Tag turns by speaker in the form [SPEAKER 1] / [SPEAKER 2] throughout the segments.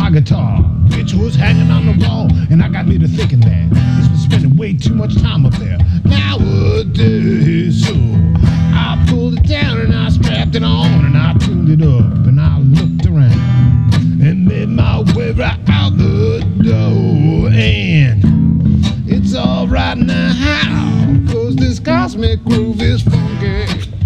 [SPEAKER 1] my guitar, which was hanging on the wall, and I got me to thinking that he's been spending way too much time up there nowadays. So I pulled it down and I strapped it on and I tuned it up and I looked around and made my way right out the door. And it's alright now, 'cause this cosmic groove is funky.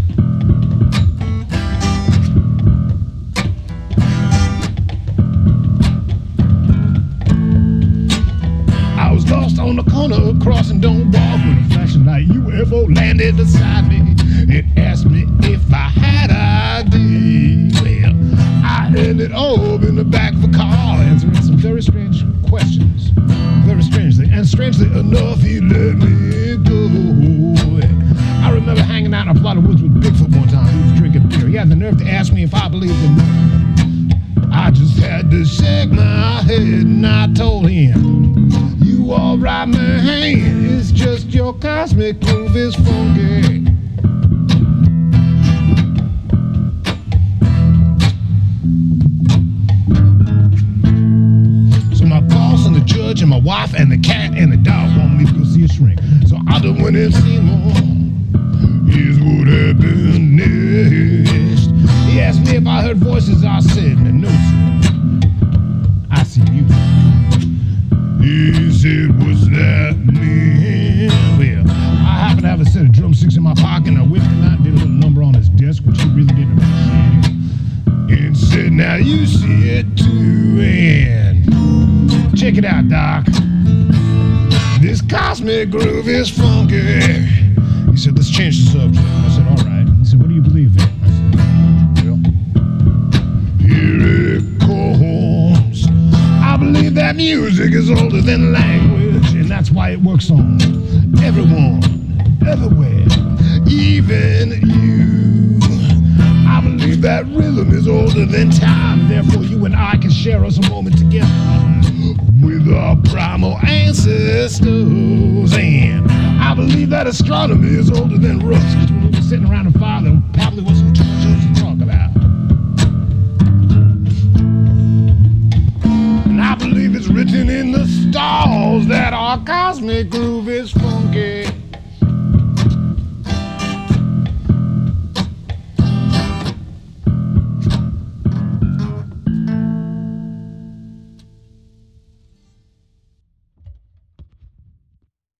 [SPEAKER 1] I was lost on the corner crossing Don't Walk when a flashing light UFO landed beside me. It asked me if I had ID. Well, I ended up in the back of a car answering some very strange questions. Very strangely, and strangely enough, he let me go. I remember hanging out in a plot of woods with Bigfoot one time. He was drinking beer. He had the nerve to ask me if I believed in miracles. I just had to shake my head and I told him, "You alright, man? It's just your cosmic groove is funky." And my wife and the cat and the dog want me to go see a shrink. So I done went and seen one. Here's what happened next. He asked me if I heard voices. I said, "No, sir. I see music." He said, "What's that mean?" Well, I happen to have a set of drumsticks in my pocket, and I whipped him out and did a little number on his desk, which he really didn't appreciate. And said, "Now you see it too, and check it out, Doc. This cosmic groove is funky." He said, "Let's change the subject." I said, "All right." He said, "What do you believe in?" I said, "Well, here it comes. I believe that music is older than language, and that's why it works on everyone, everywhere, even you. I believe that rhythm is older than time, therefore you and I can share us a moment together with our primal ancestors. And I believe that astronomy is older than rust, because when we were sitting around a fire, there probably wasn't too much else to talk about. And I believe it's written in the stars that our cosmic groove is funky."